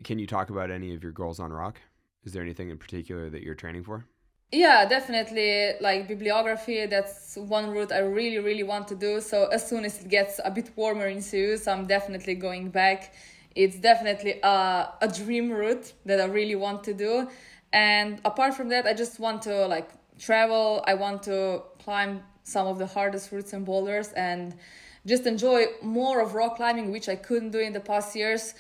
Can you talk about any of your goals on rock? Is there anything in particular that you're training for? Yeah, definitely. Like bibliography, that's one route I really, really want to do. So as soon as it gets a bit warmer in Seoul, I'm definitely going back. It's definitely a dream route that I really want to do. And apart from that, I just want to like travel. I want to climb some of the hardest routes and boulders and just enjoy more of rock climbing, which I couldn't do in the past years.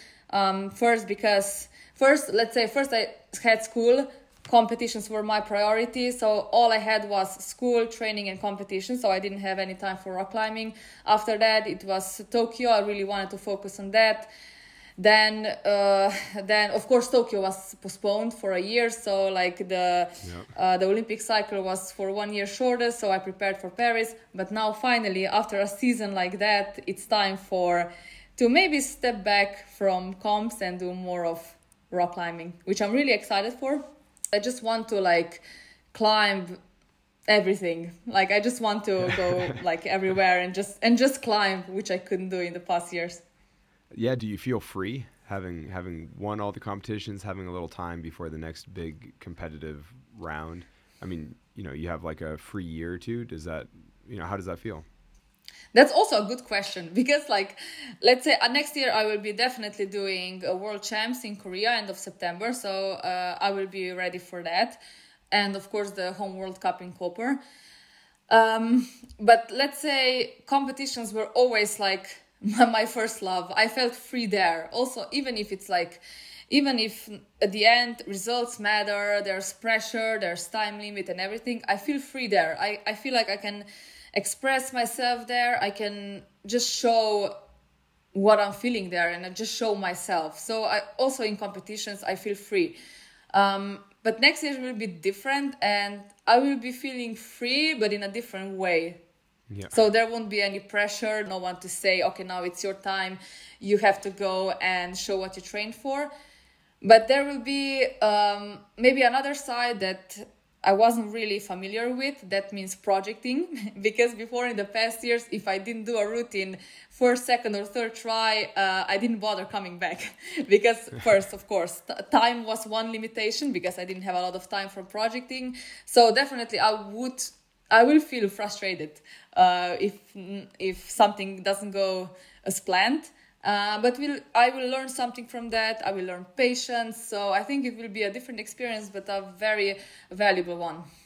Let's say first I had school, competitions were my priority, so all I had was school training and competition, so I didn't have any time for rock climbing. After that it was Tokyo. I really wanted to focus on that. Then of course Tokyo was postponed for a year, so like Yep. the Olympic cycle was for 1 year shorter, so I prepared for Paris. But now finally, after a season like that, it's time for to maybe step back from comps and do more of rock climbing, which I'm really excited for. I just want to like climb everything. Like I just want to go like everywhere and just climb, which I couldn't do in the past years. Yeah. Do you feel free having won all the competitions, having a little time before the next big competitive round? I mean, you have like a free year or two. Does that, how does that feel? That's also a good question because, like, let's say next year I will be definitely doing a World Champs in Korea end of September, so I will be ready for that, and of course the Home World Cup in Koper. Um, but let's say competitions were always like my first love. I felt free there. Also, even if at the end results matter, there's pressure, there's time limit and everything, I feel free there. I feel like I can express myself there. I can just show what I'm feeling there and I just show myself. So I also in competitions I feel free. But next year will be different and I will be feeling free but in a different way. Yeah. So there won't be any pressure, no one to say, okay, now it's your time, you have to go and show what you trained for. But there will be maybe another side that I wasn't really familiar with. That means projecting, because before in the past years, if I didn't do a routine first, second, or third try, I didn't bother coming back because first, of course, time was one limitation because I didn't have a lot of time for projecting. So definitely, I will feel frustrated if something doesn't go as planned. But I will learn something from that. I will learn patience. So I think it will be a different experience, but a very valuable one.